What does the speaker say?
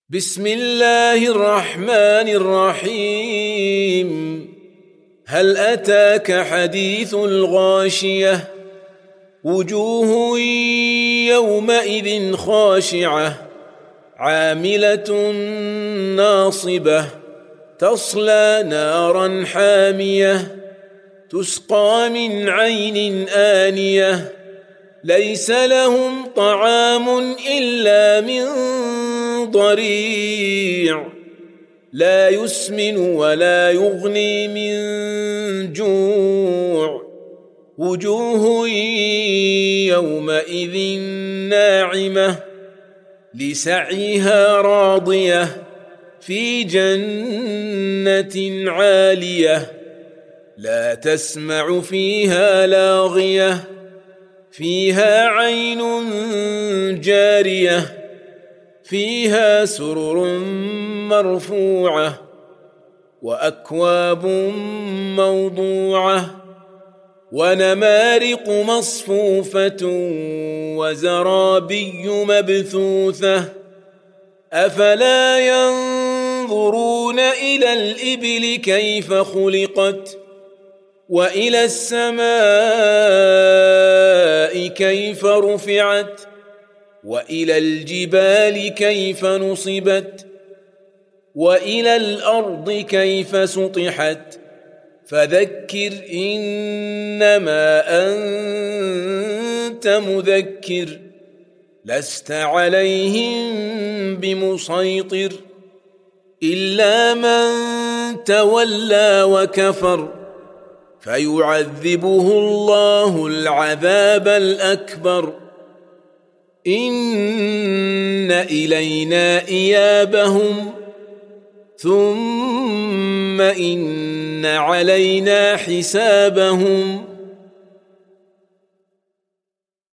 بسم الله الرحمن الرحيم. هل أتاك حديث الغاشية؟ وجوه يومئذ خاشعة عاملة ناصبة تصلى نارا حامية تسقى من عين آنية ليس لهم طعام إلا من ضريع لا يسمن ولا يغني من جوع وجوه يومئذ ناعمة لسعيها راضية في جنة عالية لا تسمع فيها لاغية فيها عين جارية فيها سرر مرفوعة وأكواب موضوعة ونمارق مصفوفة وزرابي مبثوثة أفلا ينظرون إلى الإبل كيف خلقت وإلى السماء كيف رفعت وإلى الجبال كيف نصبت وإلى الأرض كيف سطحت فذكر إنما أنت مذكر لست عليهم بمسيطر إلا من تولى وكفر فيعذبه الله العذاب الأكبر إن إلينا إيابهم ثم إن علينا حسابهم